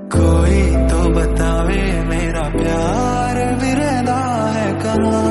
कोई तो बतावे मेरा प्यार भी रहना है कहाँ।